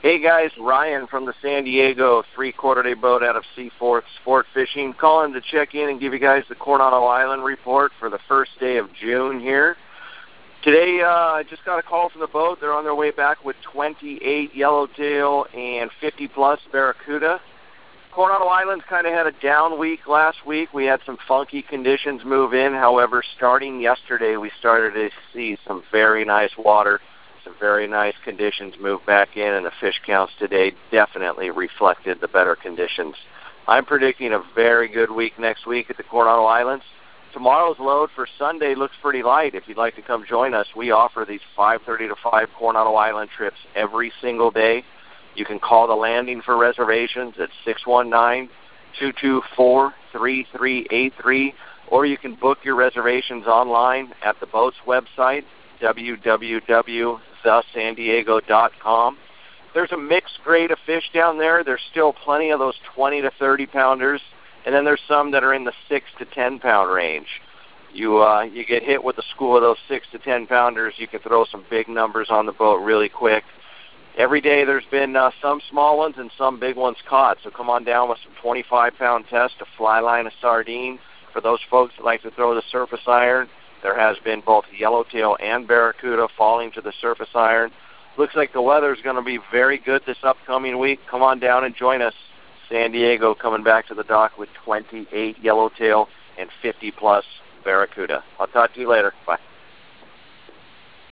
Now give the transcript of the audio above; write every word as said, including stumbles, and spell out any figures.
Hey guys, Ryan from the San Diego three-quarter day boat out of Seaforth Sport Fishing, calling to check in and give you guys the Coronado Island report for the first day of June here. Today, uh, I just got a call from the boat. They're on their way back with twenty-eight yellowtail and fifty plus barracuda. Coronado Island's kind of had a down week last week. We had some funky conditions move in. However, starting yesterday, we started to see some very nice water, some very nice conditions move back in, and the fish counts today definitely reflected the better conditions. I'm predicting a very good week next week at the Coronado Islands. Tomorrow's load for Sunday looks pretty light. If you'd like to come join us, we offer these five thirty to five Coronado Island trips every single day. You can call the landing for reservations at six one nine, two two four, three three eight three, or you can book your reservations online at the boat's website, w w w dot the san diego dot com. There's a mixed grade of fish down there. There's still plenty of those twenty to thirty pounders, and then there's some that are in the six to ten pound range. You uh, you get hit with a school of those six to ten pounders, you can throw some big numbers on the boat really quick. Every day there's been uh, some small ones and some big ones caught, so come on down with some twenty-five pound test, a fly line, a sardine. For those folks that like to throw the surface iron, there has been both yellowtail and barracuda falling to the surface iron. Looks like the weather is going to be very good this upcoming week. Come on down and join us. San Diego coming back to the dock with twenty-eight yellowtail and fifty plus barracuda. I'll talk to you later. Bye.